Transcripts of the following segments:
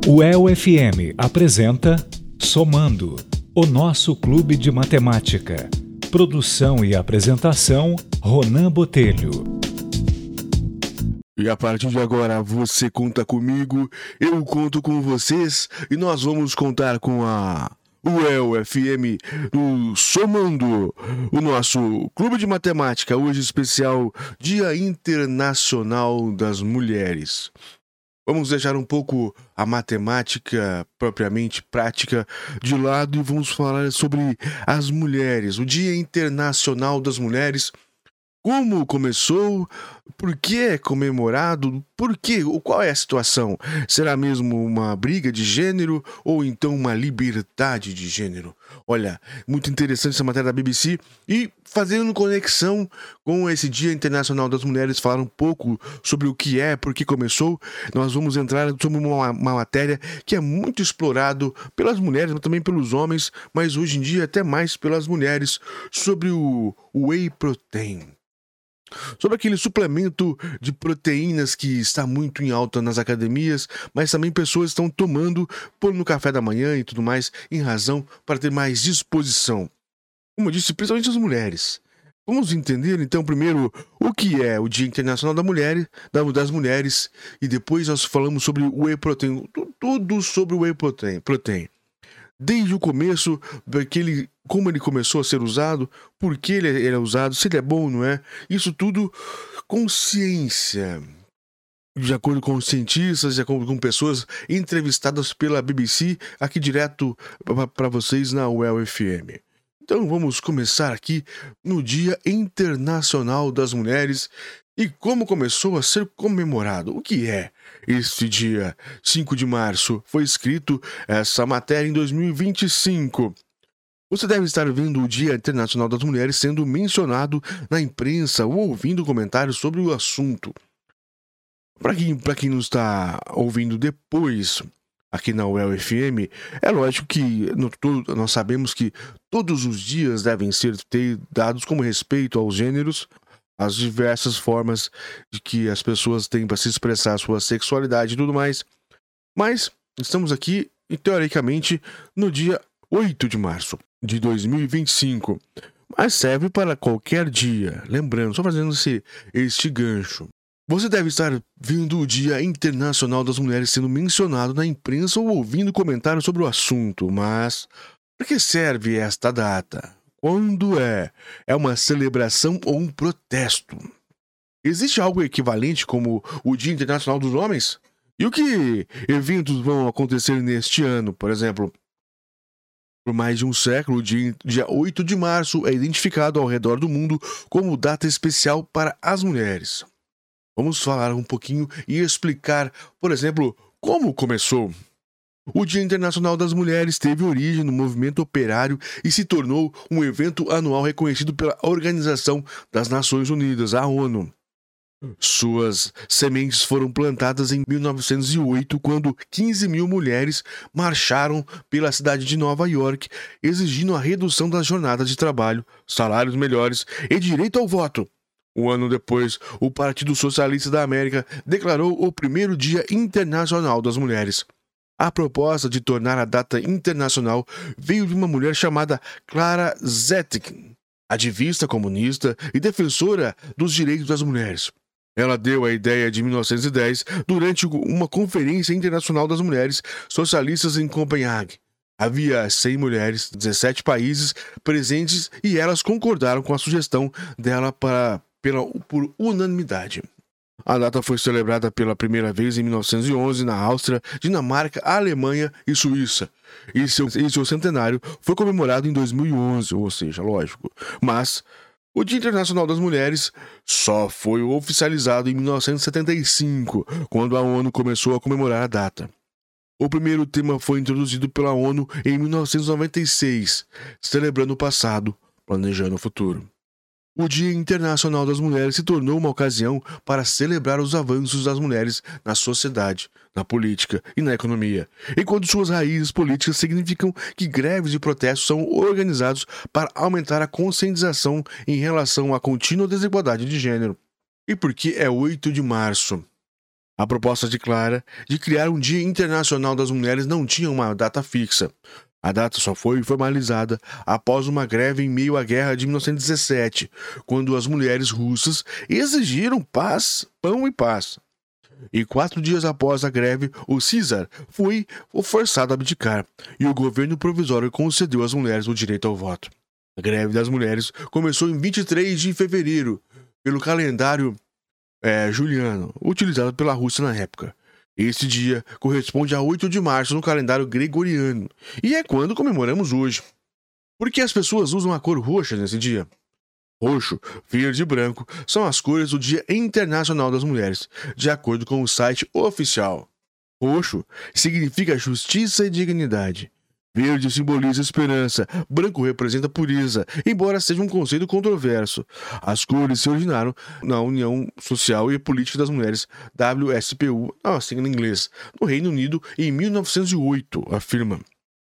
O EL-FM apresenta Somando, o nosso clube de matemática. Produção e apresentação, Ronan Botelho. E a partir de agora, você conta comigo, eu conto com vocês, e nós vamos contar com o EL-FM no Somando, o nosso clube de matemática, hoje especial Dia Internacional das Mulheres. Vamos deixar um pouco a matemática propriamente prática de lado e vamos falar sobre as mulheres, o Dia Internacional das Mulheres. Como começou? Por que é comemorado? Por quê? Qual é a situação? Será mesmo uma briga de gênero ou então uma liberdade de gênero? Olha, muito interessante essa matéria da BBC e fazendo conexão com esse Dia Internacional das Mulheres, falar um pouco sobre o que é, por que começou, nós vamos entrar sobre uma matéria que é muito explorado pelas mulheres, mas também pelos homens, mas hoje em dia até mais pelas mulheres, sobre o Whey Protein. Sobre aquele suplemento de proteínas que está muito em alta nas academias, mas também pessoas estão tomando, pondo no café da manhã e tudo mais, em razão para ter mais disposição. Como eu disse, principalmente as mulheres. Vamos entender então primeiro o que é o Dia Internacional das Mulheres e depois nós falamos sobre o Whey Protein, tudo sobre o Whey Protein. Desde o começo, como ele começou a ser usado, por que ele é usado, se ele é bom ou não é, isso tudo com ciência. De acordo com cientistas, de acordo com pessoas entrevistadas pela BBC, aqui direto para vocês na EL-FM. Então vamos começar aqui no Dia Internacional das Mulheres e como começou a ser comemorado. O que é este dia 5 de março? Foi escrito essa matéria em 2025. Você deve estar vendo o Dia Internacional das Mulheres sendo mencionado na imprensa ou ouvindo comentários sobre o assunto. Para quem não está ouvindo depois aqui na EL-FM, é lógico que nós sabemos que todos os dias devem ser dados como respeito aos gêneros, as diversas formas de que as pessoas têm para se expressar sua sexualidade e tudo mais. Mas estamos aqui, teoricamente, no dia 8 de março de 2025. Mas serve para qualquer dia. Lembrando, só fazendo este gancho. Você deve estar vendo o Dia Internacional das Mulheres sendo mencionado na imprensa ou ouvindo comentários sobre o assunto. Mas para que serve esta data? Quando é? É uma celebração ou um protesto? Existe algo equivalente como o Dia Internacional dos Homens? E o que eventos vão acontecer neste ano? Por exemplo, por mais de um século, o dia 8 de março é identificado ao redor do mundo como data especial para as mulheres. Vamos falar um pouquinho e explicar, por exemplo, como começou. O Dia Internacional das Mulheres teve origem no movimento operário e se tornou um evento anual reconhecido pela Organização das Nações Unidas, a ONU. Suas sementes foram plantadas em 1908, quando 15 mil mulheres marcharam pela cidade de Nova York, exigindo a redução das jornadas de trabalho, salários melhores e direito ao voto. Um ano depois, o Partido Socialista da América declarou o primeiro Dia Internacional das Mulheres. A proposta de tornar a data internacional veio de uma mulher chamada Clara Zetkin, ativista comunista e defensora dos direitos das mulheres. Ela deu a ideia de 1910 durante uma Conferência Internacional das Mulheres Socialistas em Copenhague. Havia 100 mulheres, 17 países presentes e elas concordaram com a sugestão dela por unanimidade. A data foi celebrada pela primeira vez em 1911 na Áustria, Dinamarca, Alemanha e Suíça. E seu centenário foi comemorado em 2011, ou seja, lógico. Mas o Dia Internacional das Mulheres só foi oficializado em 1975, quando a ONU começou a comemorar a data. O primeiro tema foi introduzido pela ONU em 1996, celebrando o passado, planejando o futuro. O Dia Internacional das Mulheres se tornou uma ocasião para celebrar os avanços das mulheres na sociedade, na política e na economia, enquanto suas raízes políticas significam que greves e protestos são organizados para aumentar a conscientização em relação à contínua desigualdade de gênero. E por que é 8 de março? A proposta declara de criar um Dia Internacional das Mulheres não tinha uma data fixa. A data só foi formalizada após uma greve em meio à guerra de 1917, quando as mulheres russas exigiram paz, pão e paz. E 4 dias após a greve, o Czar foi forçado a abdicar, e o governo provisório concedeu às mulheres o direito ao voto. A greve das mulheres começou em 23 de fevereiro, pelo calendário juliano, utilizado pela Rússia na época. Esse dia corresponde a 8 de março no calendário gregoriano, e é quando comemoramos hoje. Por que as pessoas usam a cor roxa nesse dia? Roxo, verde e branco são as cores do Dia Internacional das Mulheres, de acordo com o site oficial. Roxo significa justiça e dignidade. Verde simboliza esperança, branco representa pureza, embora seja um conceito controverso. As cores se originaram na União Social e Política das Mulheres, WSPU, na sigla em inglês, no Reino Unido em 1908, afirma.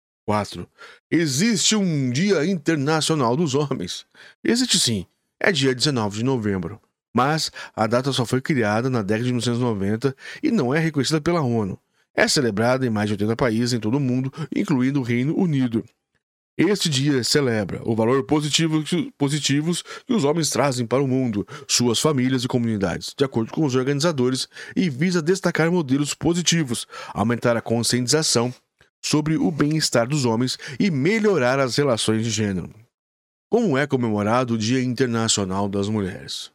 4. Existe um Dia Internacional dos Homens. Existe sim, é dia 19 de novembro. Mas a data só foi criada na década de 1990 e não é reconhecida pela ONU. É celebrada em mais de 80 países em todo o mundo, incluindo o Reino Unido. Este dia celebra o valor positivos que os homens trazem para o mundo, suas famílias e comunidades, de acordo com os organizadores, e visa destacar modelos positivos, aumentar a conscientização sobre o bem-estar dos homens e melhorar as relações de gênero. Como é comemorado o Dia Internacional das Mulheres?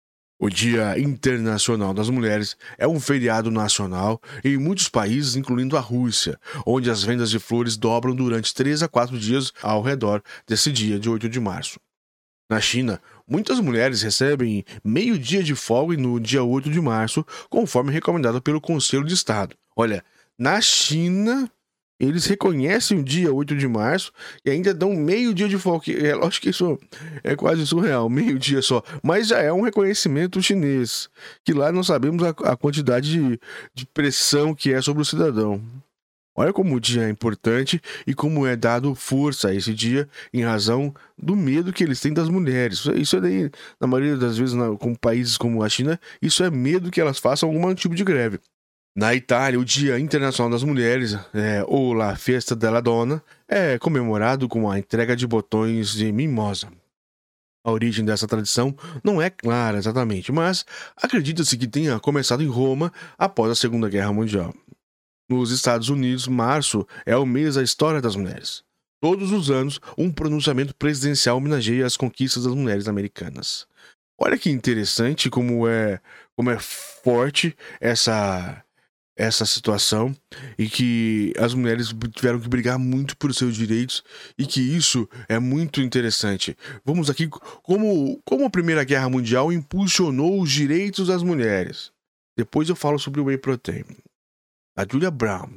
O Dia Internacional das Mulheres é um feriado nacional em muitos países, incluindo a Rússia, onde as vendas de flores dobram durante 3 a 4 dias ao redor desse dia de 8 de março. Na China, muitas mulheres recebem meio dia de folga no dia 8 de março, conforme recomendado pelo Conselho de Estado. Olha, na China, eles reconhecem o dia 8 de março e ainda dão meio dia de folga. É lógico que isso é quase surreal, meio dia só. Mas já é um reconhecimento chinês, que lá nós sabemos a quantidade de pressão que é sobre o cidadão. Olha como o dia é importante e como é dado força a esse dia em razão do medo que eles têm das mulheres. Isso é daí, na maioria das vezes, com países como a China, isso é medo que elas façam algum tipo de greve. Na Itália, o Dia Internacional das Mulheres, ou La Festa della Donna, é comemorado com a entrega de botões de mimosa. A origem dessa tradição não é clara exatamente, mas acredita-se que tenha começado em Roma após a Segunda Guerra Mundial. Nos Estados Unidos, março é o mês da história das mulheres. Todos os anos, um pronunciamento presidencial homenageia as conquistas das mulheres americanas. Olha que interessante como é forte essa situação e que as mulheres tiveram que brigar muito por seus direitos e que isso é muito interessante. Vamos aqui como a Primeira Guerra Mundial impulsionou os direitos das mulheres. Depois eu falo sobre o Whey Protein. A Julia Brown.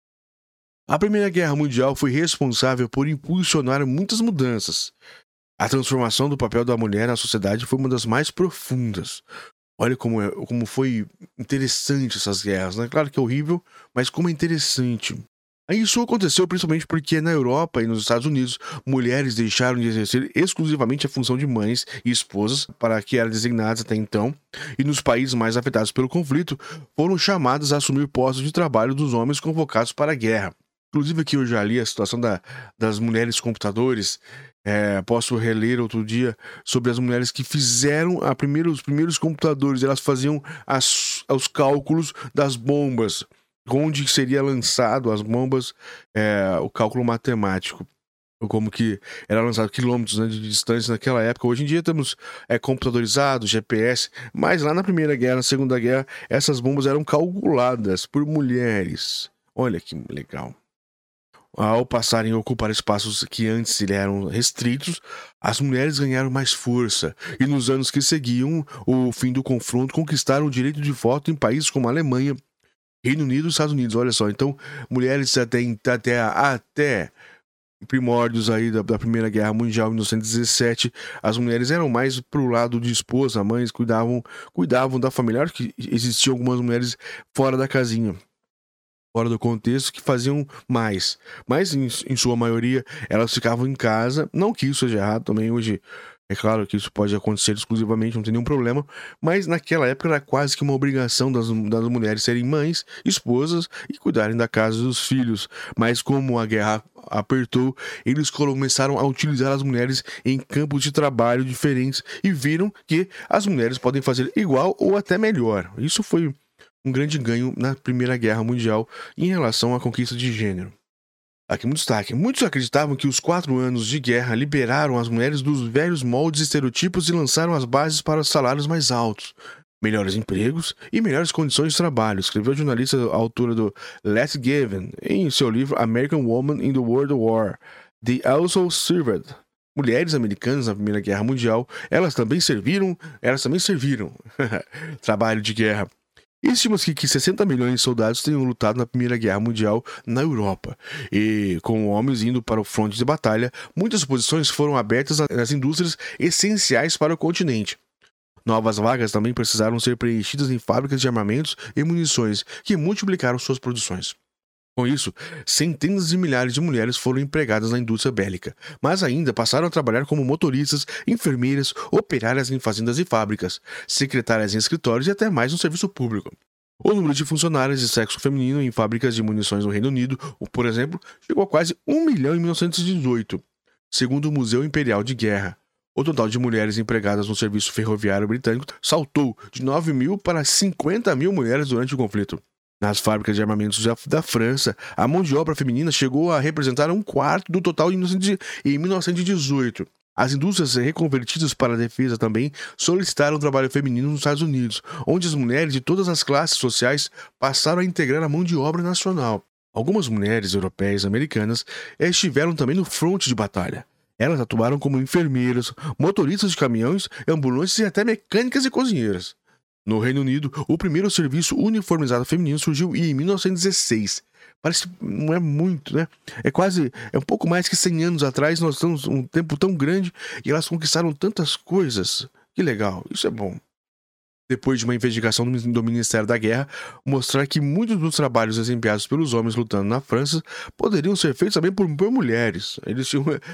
A Primeira Guerra Mundial foi responsável por impulsionar muitas mudanças. A transformação do papel da mulher na sociedade foi uma das mais profundas. Olha como foi interessante essas guerras, né? Claro que é horrível, mas como é interessante. Isso aconteceu principalmente porque na Europa e nos Estados Unidos, mulheres deixaram de exercer exclusivamente a função de mães e esposas, para que eram designadas até então, e nos países mais afetados pelo conflito, foram chamadas a assumir postos de trabalho dos homens convocados para a guerra. Inclusive aqui eu já li a situação das mulheres computadores. Posso reler outro dia sobre as mulheres que fizeram os primeiros computadores. Elas faziam os cálculos das bombas, onde seria lançado as bombas, o cálculo matemático, como que era lançado quilômetros, né, de distância naquela época. Hoje em dia temos computadorizados, GPS, mas lá na Primeira Guerra, na Segunda Guerra, essas bombas eram calculadas por mulheres. Olha que legal. Ao passarem a ocupar espaços que antes eram restritos, as mulheres ganharam mais força e nos anos que seguiam o fim do confronto conquistaram o direito de voto em países como a Alemanha, Reino Unido e Estados Unidos. Olha só, então mulheres até primórdios aí da Primeira Guerra Mundial, em 1917, as mulheres eram mais pro lado de esposa, mães cuidavam da família. Claro que existiam algumas mulheres fora da casinha, fora do contexto, que faziam mais. Mas, em sua maioria, elas ficavam em casa. Não que isso seja errado também. Hoje, É claro que isso pode acontecer exclusivamente, não tem nenhum problema, mas naquela época era quase que uma obrigação das mulheres serem mães, esposas e cuidarem da casa e dos filhos. Mas como a guerra apertou, eles começaram a utilizar as mulheres em campos de trabalho diferentes e viram que as mulheres podem fazer igual ou até melhor. Isso foi um grande ganho na Primeira Guerra Mundial em relação à conquista de gênero. Aqui um destaque. Muitos acreditavam que os 4 anos de guerra liberaram as mulheres dos velhos moldes e estereotipos e lançaram as bases para os salários mais altos, melhores empregos e melhores condições de trabalho, escreveu a jornalista autora do Les Given em seu livro American Women in the World War. They also served. Mulheres americanas na Primeira Guerra Mundial, elas também serviram. Trabalho de guerra. Estima-se que 60 milhões de soldados tenham lutado na Primeira Guerra Mundial na Europa. E, com homens indo para o fronte de batalha, muitas posições foram abertas nas indústrias essenciais para o continente. Novas vagas também precisaram ser preenchidas em fábricas de armamentos e munições, que multiplicaram suas produções. Com isso, centenas de milhares de mulheres foram empregadas na indústria bélica, mas ainda passaram a trabalhar como motoristas, enfermeiras, operárias em fazendas e fábricas, secretárias em escritórios e até mais no serviço público. O número de funcionárias de sexo feminino em fábricas de munições no Reino Unido, por exemplo, chegou a quase 1 milhão em 1918, segundo o Museu Imperial de Guerra. O total de mulheres empregadas no serviço ferroviário britânico saltou de 9 mil para 50 mil mulheres durante o conflito. Nas fábricas de armamentos da França, a mão de obra feminina chegou a representar 1/4 do total em 1918. As indústrias reconvertidas para a defesa também solicitaram trabalho feminino nos Estados Unidos, onde as mulheres de todas as classes sociais passaram a integrar a mão de obra nacional. Algumas mulheres europeias e americanas estiveram também no fronte de batalha. Elas atuaram como enfermeiras, motoristas de caminhões, ambulâncias e até mecânicas e cozinheiras. No Reino Unido, o primeiro serviço uniformizado feminino surgiu em 1916. Parece que não é muito, né? É um pouco mais que 100 anos atrás, nós estamos um tempo tão grande e elas conquistaram tantas coisas. Que legal, isso é bom. Depois de uma investigação do Ministério da Guerra, mostrar que muitos dos trabalhos desempenhados pelos homens lutando na França poderiam ser feitos também por mulheres. Eles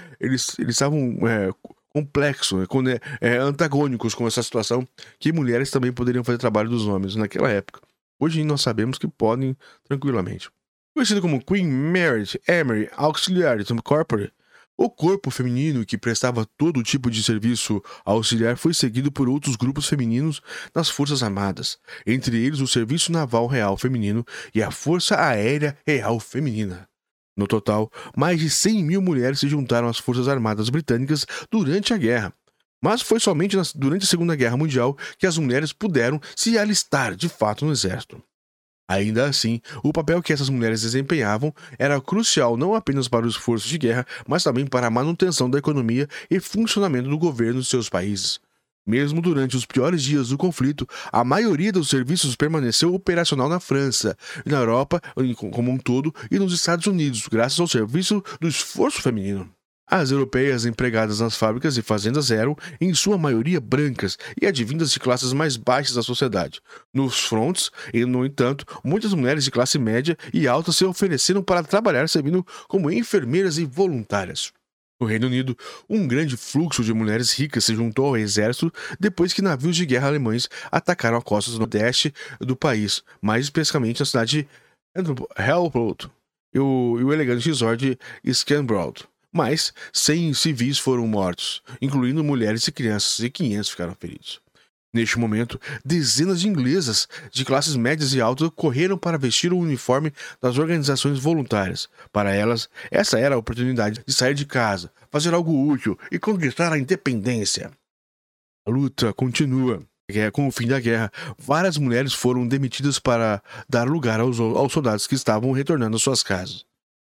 estavam complexos, antagônicos com essa situação, que mulheres também poderiam fazer trabalho dos homens naquela época. Hoje nós sabemos que podem tranquilamente. Conhecido como Queen Mary Emery Auxiliary Corps, o corpo feminino que prestava todo tipo de serviço auxiliar foi seguido por outros grupos femininos nas Forças Armadas, entre eles o Serviço Naval Real Feminino e a Força Aérea Real Feminina. No total, mais de 100 mil mulheres se juntaram às Forças Armadas Britânicas durante a guerra. Mas foi somente durante a Segunda Guerra Mundial que as mulheres puderam se alistar de fato no exército. Ainda assim, o papel que essas mulheres desempenhavam era crucial não apenas para os esforços de guerra, mas também para a manutenção da economia e funcionamento do governo de seus países. Mesmo durante os piores dias do conflito, a maioria dos serviços permaneceu operacional na França, na Europa como um todo e nos Estados Unidos, graças ao serviço do esforço feminino. As europeias empregadas nas fábricas e fazendas eram, em sua maioria, brancas e advindas de classes mais baixas da sociedade. Nos frontes, no entanto, muitas mulheres de classe média e alta se ofereceram para trabalhar servindo como enfermeiras e voluntárias. No Reino Unido, um grande fluxo de mulheres ricas se juntou ao exército depois que navios de guerra alemães atacaram a costa nordeste do país, mais especificamente a cidade de Helmholtz e o elegante resort de Scanbrod. Mas 100 civis foram mortos, incluindo mulheres e crianças, e 500 ficaram feridos. Neste momento, dezenas de inglesas de classes médias e altas correram para vestir o uniforme das organizações voluntárias. Para elas, essa era a oportunidade de sair de casa, fazer algo útil e conquistar a independência. A luta continua. Com o fim da guerra, várias mulheres foram demitidas para dar lugar aos soldados que estavam retornando às suas casas.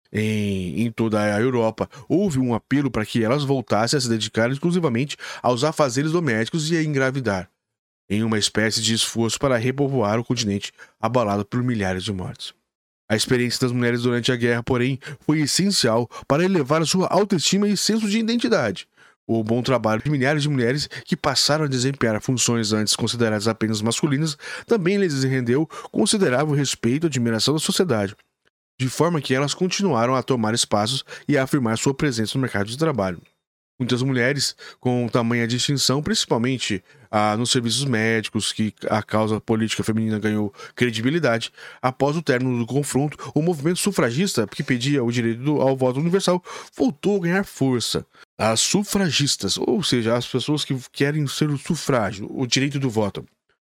Em toda a Europa, houve um apelo para que elas voltassem a se dedicar exclusivamente aos afazeres domésticos e a engravidar, em uma espécie de esforço para repovoar o continente abalado por milhares de mortes. A experiência das mulheres durante a guerra, porém, foi essencial para elevar sua autoestima e senso de identidade. O bom trabalho de milhares de mulheres que passaram a desempenhar funções antes consideradas apenas masculinas também lhes rendeu considerável respeito e admiração da sociedade, de forma que elas continuaram a tomar espaços e a afirmar sua presença no mercado de trabalho. Muitas mulheres com tamanha distinção, principalmente nos serviços médicos, que a causa política feminina ganhou credibilidade. Após o término do confronto, o movimento sufragista, que pedia o direito ao voto universal, voltou a ganhar força. As sufragistas, ou seja, as pessoas que querem ser o sufrágio, o direito do voto.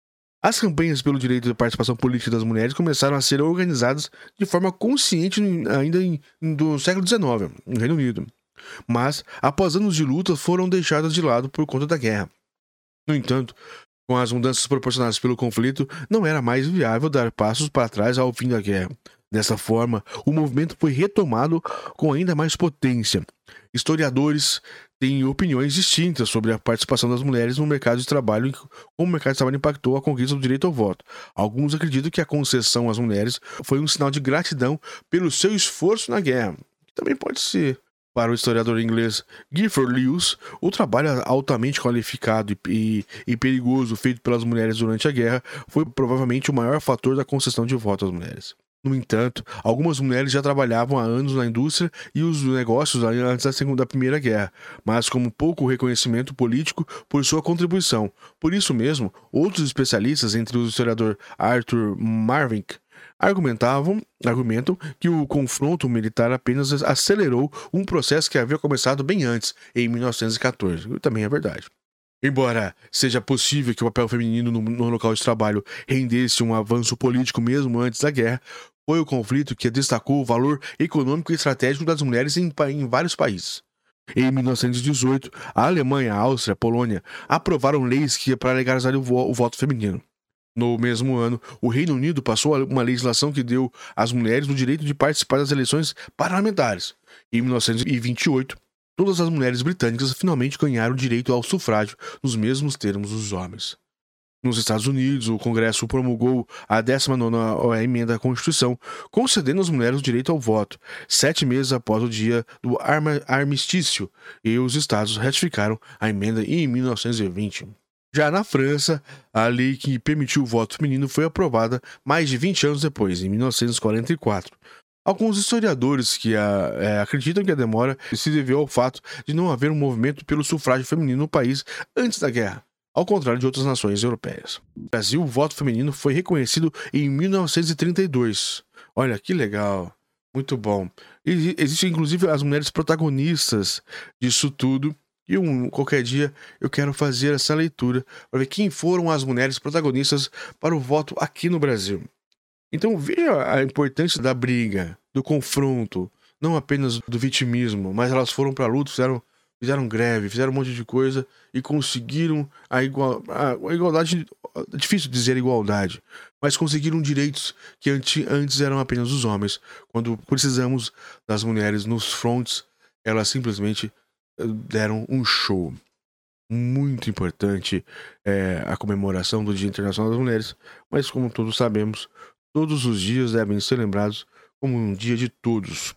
As campanhas pelo direito de participação política das mulheres começaram a ser organizadas de forma consciente ainda do século XIX, no Reino Unido. Mas, após anos de luta, foram deixadas de lado por conta da guerra. No entanto, com as mudanças proporcionadas pelo conflito, não era mais viável dar passos para trás ao fim da guerra. Dessa forma, o movimento foi retomado com ainda mais potência. Historiadores têm opiniões distintas sobre a participação das mulheres no mercado de trabalho e como o mercado de trabalho impactou a conquista do direito ao voto. Alguns acreditam que a concessão às mulheres foi um sinal de gratidão pelo seu esforço na guerra, que também pode ser. Para o historiador inglês Gifford Lewis, o trabalho altamente qualificado e perigoso feito pelas mulheres durante a guerra foi provavelmente o maior fator da concessão de voto às mulheres. No entanto, algumas mulheres já trabalhavam há anos na indústria e os negócios antes da Primeira Guerra, mas com pouco reconhecimento político por sua contribuição. Por isso mesmo, outros especialistas, entre o historiador Arthur Marvick, argumentam que o confronto militar apenas acelerou um processo que havia começado bem antes, em 1914. E também é verdade. Embora seja possível que o papel feminino no local de trabalho rendesse um avanço político mesmo antes da guerra, foi o conflito que destacou o valor econômico e estratégico das mulheres em vários países. Em 1918, a Alemanha, a Áustria e a Polônia aprovaram leis para legalizar o voto feminino. No mesmo ano, o Reino Unido passou uma legislação que deu às mulheres o direito de participar das eleições parlamentares. Em 1928, todas as mulheres britânicas finalmente ganharam o direito ao sufrágio nos mesmos termos dos homens. Nos Estados Unidos, o Congresso promulgou a 19ª emenda à Constituição, concedendo às mulheres o direito ao voto, 7 meses após o dia do armistício, e os estados ratificaram a emenda em 1920. Já na França, a lei que permitiu o voto feminino foi aprovada mais de 20 anos depois, em 1944. Alguns historiadores acreditam que a demora se deveu ao fato de não haver um movimento pelo sufrágio feminino no país antes da guerra, ao contrário de outras nações europeias. No Brasil, o voto feminino foi reconhecido em 1932. Olha, que legal, muito bom. Existem inclusive as mulheres protagonistas disso tudo. E qualquer dia eu quero fazer essa leitura para ver quem foram as mulheres protagonistas para o voto aqui no Brasil. Então veja a importância da briga, do confronto, não apenas do vitimismo, mas elas foram para a luta, fizeram greve, fizeram um monte de coisa e conseguiram a igualdade. É difícil dizer igualdade, mas conseguiram direitos que antes eram apenas dos homens. Quando precisamos das mulheres nos fronts, elas simplesmente deram um show. Muito importante a comemoração do Dia Internacional das Mulheres, mas como todos sabemos, todos os dias devem ser lembrados como um dia de todos.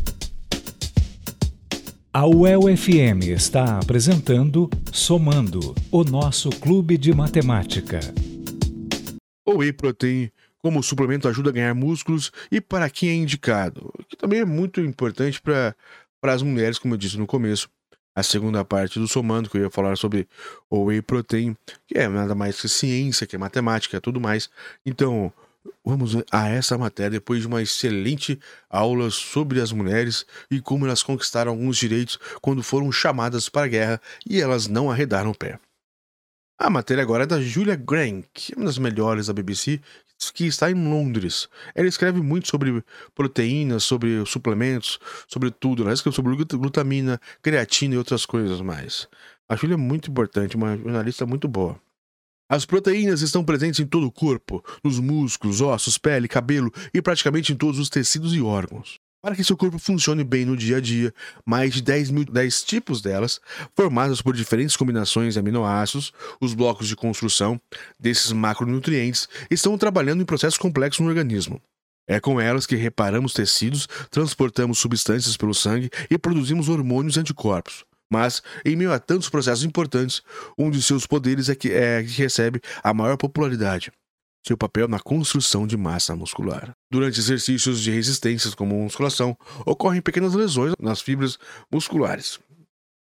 A UEL-FM está apresentando Somando, o nosso clube de matemática. O Whey Protein como suplemento ajuda a ganhar músculos e para quem é indicado, que também é muito importante para as mulheres, como eu disse no começo. A segunda parte do Somando, que eu ia falar sobre o Whey Protein, que é nada mais que ciência, que é matemática, é tudo mais. Então, vamos a essa matéria depois de uma excelente aula sobre as mulheres e como elas conquistaram alguns direitos quando foram chamadas para a guerra e elas não arredaram o pé. A matéria agora é da Julia Grant, que é uma das melhores da BBC, que está em Londres. Ela escreve muito sobre proteínas, sobre suplementos, sobre tudo. Ela escreve sobre glutamina, creatina e outras coisas mais. A Julia é muito importante, uma jornalista muito boa. As proteínas estão presentes em todo o corpo, nos músculos, ossos, pele, cabelo e praticamente em todos os tecidos e órgãos. Para que seu corpo funcione bem no dia a dia, mais de 10 tipos delas, formadas por diferentes combinações de aminoácidos, os blocos de construção desses macronutrientes, estão trabalhando em processos complexos no organismo. É com elas que reparamos tecidos, transportamos substâncias pelo sangue e produzimos hormônios e anticorpos. Mas, em meio a tantos processos importantes, um de seus poderes é que recebe a maior popularidade: seu papel na construção de massa muscular. Durante exercícios de resistência, como musculação, ocorrem pequenas lesões nas fibras musculares.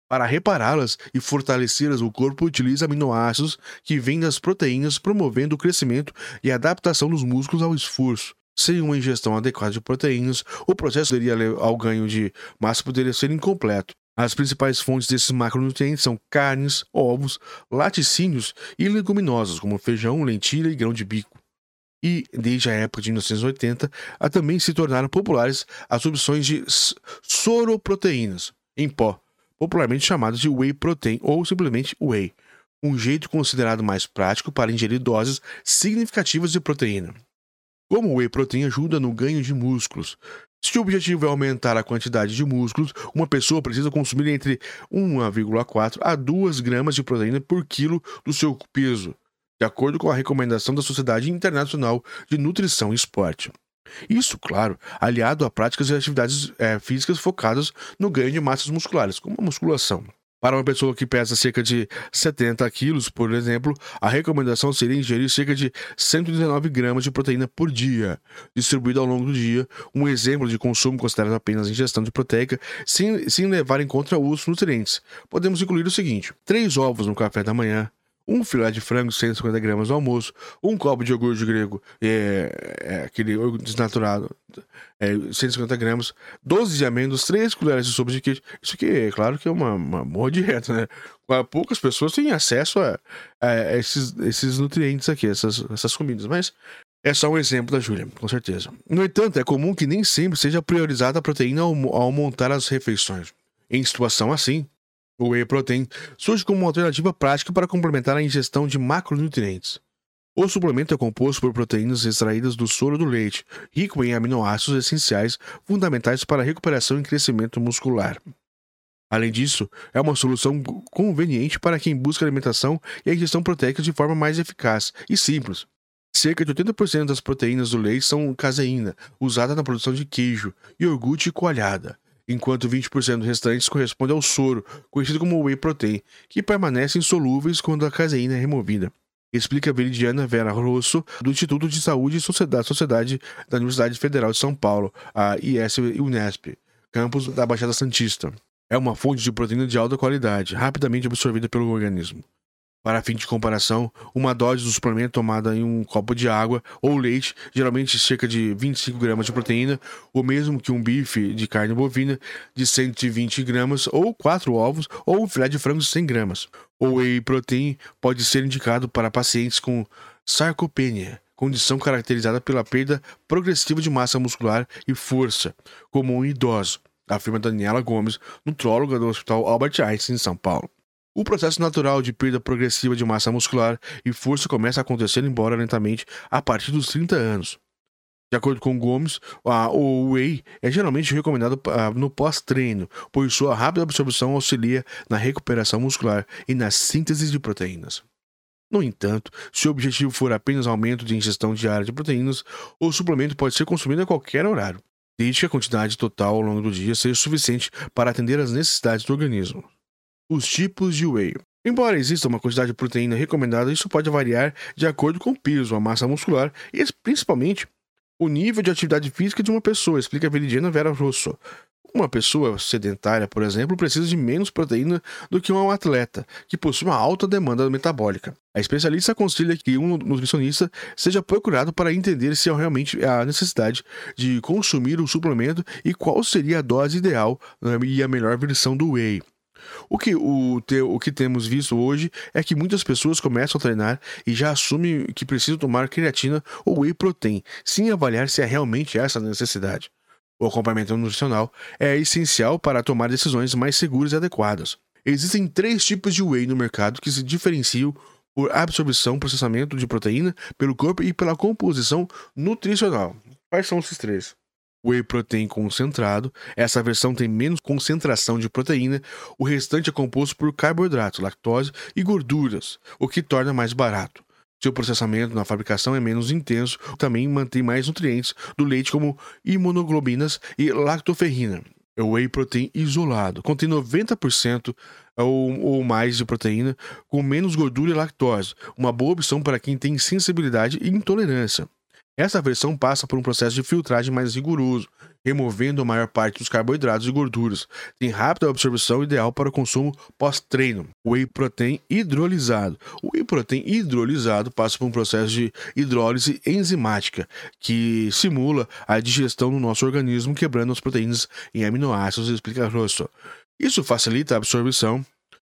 Para repará-las e fortalecê-las, o corpo utiliza aminoácidos que vêm das proteínas, promovendo o crescimento e a adaptação dos músculos ao esforço. Sem uma ingestão adequada de proteínas, o processo ao ganho de massa poderia ser incompleto. As principais fontes desses macronutrientes são carnes, ovos, laticínios e leguminosas, como feijão, lentilha e grão de bico. E, desde a época de 1980, também se tornaram populares as opções de soroproteínas, em pó, popularmente chamadas de whey protein ou simplesmente whey, um jeito considerado mais prático para ingerir doses significativas de proteína. Como o whey protein ajuda no ganho de músculos. Se o objetivo é aumentar a quantidade de músculos, uma pessoa precisa consumir entre 1,4 a 2 gramas de proteína por quilo do seu peso, de acordo com a recomendação da Sociedade Internacional de Nutrição e Esporte. Isso, claro, aliado a práticas e atividades físicas focadas no ganho de massas musculares, como a musculação. Para uma pessoa que pesa cerca de 70 quilos, por exemplo, a recomendação seria ingerir cerca de 119 gramas de proteína por dia, distribuída ao longo do dia, um exemplo de consumo considerado apenas ingestão de proteica, sem levar em conta os nutrientes. Podemos incluir o seguinte: 3 ovos no café da manhã, um filé de frango, 150 gramas no almoço, um copo de iogurte grego, aquele desnaturado, 150 gramas, 12 de amêndoas, 3 colheres de sopa de queijo. Isso aqui, é claro que é uma boa dieta, né? Poucas pessoas têm acesso a esses nutrientes aqui, essas comidas, mas é só um exemplo da Júlia, com certeza. No entanto, é comum que nem sempre seja priorizada a proteína ao montar as refeições. Em situação assim, o whey protein surge como uma alternativa prática para complementar a ingestão de macronutrientes. O suplemento é composto por proteínas extraídas do soro do leite, rico em aminoácidos essenciais fundamentais para a recuperação e crescimento muscular. Além disso, é uma solução conveniente para quem busca alimentação e a ingestão proteica de forma mais eficaz e simples. Cerca de 80% das proteínas do leite são caseína, usada na produção de queijo, iogurte e coalhada, enquanto 20% restantes corresponde ao soro, conhecido como whey protein, que permanecem insolúveis quando a caseína é removida. Explica Veridiana Vera Rosso, do Instituto de Saúde e Sociedade da Universidade Federal de São Paulo, a IS-UNESP, campus da Baixada Santista. É uma fonte de proteína de alta qualidade, rapidamente absorvida pelo organismo. Para fim de comparação, uma dose do suplemento tomada em um copo de água ou leite, geralmente cerca de 25 gramas de proteína, o mesmo que um bife de carne bovina de 120 gramas, ou 4 ovos, ou um filé de frango de 100 gramas. O whey protein pode ser indicado para pacientes com sarcopenia, condição caracterizada pela perda progressiva de massa muscular e força, comum em idosos, afirma Daniela Gomes, nutróloga do Hospital Albert Einstein, em São Paulo. O processo natural de perda progressiva de massa muscular e força começa a acontecer, embora lentamente, a partir dos 30 anos. De acordo com Gomes, o whey é geralmente recomendado no pós-treino, pois sua rápida absorção auxilia na recuperação muscular e na síntese de proteínas. No entanto, se o objetivo for apenas aumento de ingestão diária de proteínas, o suplemento pode ser consumido a qualquer horário, desde que a quantidade total ao longo do dia seja suficiente para atender às necessidades do organismo. Os tipos de whey. Embora exista uma quantidade de proteína recomendada, isso pode variar de acordo com o peso, a massa muscular e, principalmente, o nível de atividade física de uma pessoa, explica Veridiana Vera Rosso. Uma pessoa sedentária, por exemplo, precisa de menos proteína do que um atleta, que possui uma alta demanda metabólica. A especialista aconselha que um nutricionista seja procurado para entender se há realmente a necessidade de consumir o suplemento e qual seria a dose ideal e a melhor versão do whey. O que temos visto hoje é que muitas pessoas começam a treinar e já assumem que precisam tomar creatina ou whey protein, sem avaliar se é realmente essa a necessidade. O acompanhamento nutricional é essencial para tomar decisões mais seguras e adequadas. Existem 3 tipos de whey no mercado que se diferenciam por absorção, processamento de proteína pelo corpo e pela composição nutricional. Quais são esses 3? Whey protein concentrado, essa versão tem menos concentração de proteína, o restante é composto por carboidratos, lactose e gorduras, o que torna mais barato. Seu processamento na fabricação é menos intenso, também mantém mais nutrientes do leite como imunoglobinas e lactoferrina. O whey protein isolado contém 90% ou mais de proteína, com menos gordura e lactose, uma boa opção para quem tem sensibilidade e intolerância. Essa versão passa por um processo de filtragem mais rigoroso, removendo a maior parte dos carboidratos e gorduras. Tem rápida absorção, ideal para o consumo pós-treino. Whey protein hidrolisado. O whey protein hidrolisado passa por um processo de hidrólise enzimática, que simula a digestão no nosso organismo, quebrando as proteínas em aminoácidos, explica Rosso. Isso facilita a absorção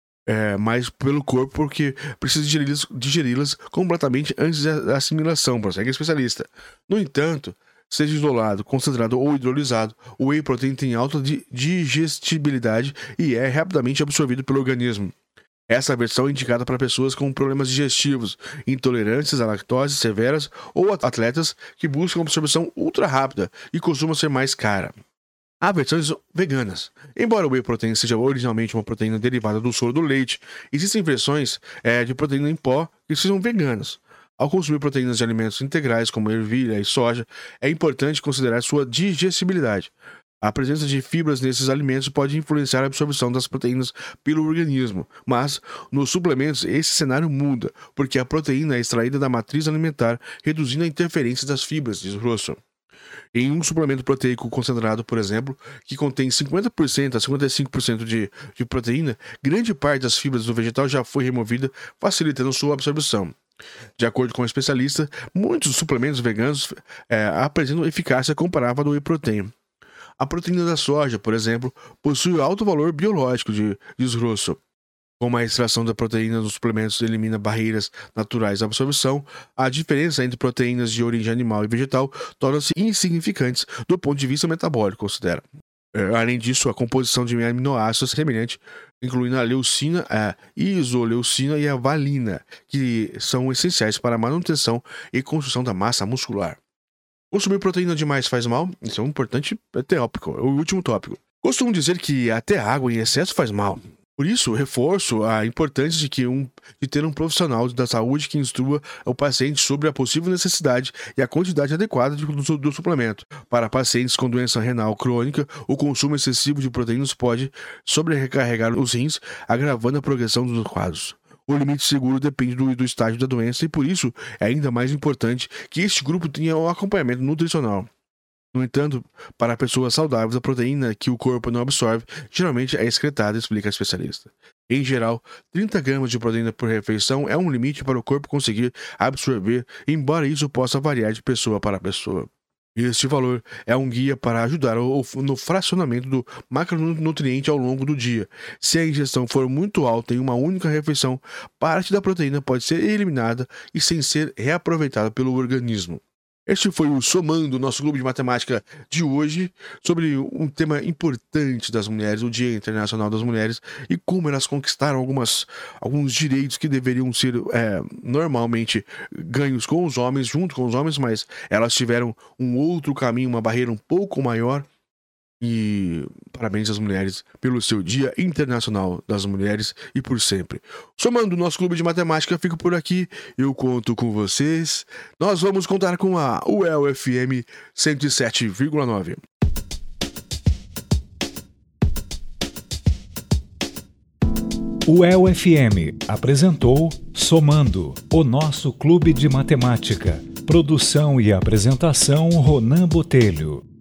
mais pelo corpo, porque precisa digeri-las completamente antes da assimilação, prossegue o especialista. No entanto, seja isolado, concentrado ou hidrolisado, o whey protein tem alta digestibilidade e é rapidamente absorvido pelo organismo. Essa versão é indicada para pessoas com problemas digestivos, intolerâncias à lactose severas ou atletas que buscam absorção ultra rápida e costuma ser mais cara. Há versões veganas. Embora o whey protein seja originalmente uma proteína derivada do soro do leite, existem versões de proteína em pó que sejam veganas. Ao consumir proteínas de alimentos integrais como ervilha e soja, é importante considerar sua digestibilidade. A presença de fibras nesses alimentos pode influenciar a absorção das proteínas pelo organismo, mas nos suplementos esse cenário muda, porque a proteína é extraída da matriz alimentar, reduzindo a interferência das fibras, diz Rosso. Em um suplemento proteico concentrado, por exemplo, que contém 50% a 55% de proteína, grande parte das fibras do vegetal já foi removida, facilitando sua absorção. De acordo com o especialista, muitos suplementos veganos apresentam eficácia comparável ao do whey protein. A proteína da soja, por exemplo, possui alto valor biológico, diz Rosso. Como a extração da proteína nos suplementos elimina barreiras naturais de absorção, a diferença entre proteínas de origem animal e vegetal torna-se insignificantes do ponto de vista metabólico, considera. Além disso, a composição de aminoácidos é semelhante, incluindo a leucina, a isoleucina e a valina, que são essenciais para a manutenção e construção da massa muscular. Consumir proteína demais faz mal? Isso é um importante tópico, o último tópico. Costumo dizer que até água em excesso faz mal. Por isso, reforço a importância de ter um profissional da saúde que instrua o paciente sobre a possível necessidade e a quantidade adequada do suplemento. Para pacientes com doença renal crônica, o consumo excessivo de proteínas pode sobrecarregar os rins, agravando a progressão dos quadros. O limite seguro depende do estágio da doença e, por isso, é ainda mais importante que este grupo tenha um acompanhamento nutricional. No entanto, para pessoas saudáveis, a proteína que o corpo não absorve geralmente é excretada, explica a especialista. Em geral, 30 gramas de proteína por refeição é um limite para o corpo conseguir absorver, embora isso possa variar de pessoa para pessoa. Este valor é um guia para ajudar no fracionamento do macronutriente ao longo do dia. Se a ingestão for muito alta em uma única refeição, parte da proteína pode ser eliminada e sem ser reaproveitada pelo organismo. Este foi o Somando, nosso clube de matemática de hoje, sobre um tema importante das mulheres, o Dia Internacional das Mulheres, e como elas conquistaram alguns direitos que deveriam ser normalmente ganhos com os homens, junto com os homens, mas elas tiveram um outro caminho, uma barreira um pouco maior. E parabéns às mulheres pelo seu Dia Internacional das Mulheres e por sempre. Somando o nosso clube de matemática, fico por aqui. Eu conto com vocês. Nós vamos contar com a UEL-FM 107,9. UEL-FM apresentou Somando, o nosso clube de matemática. Produção e apresentação Ronan Botelho.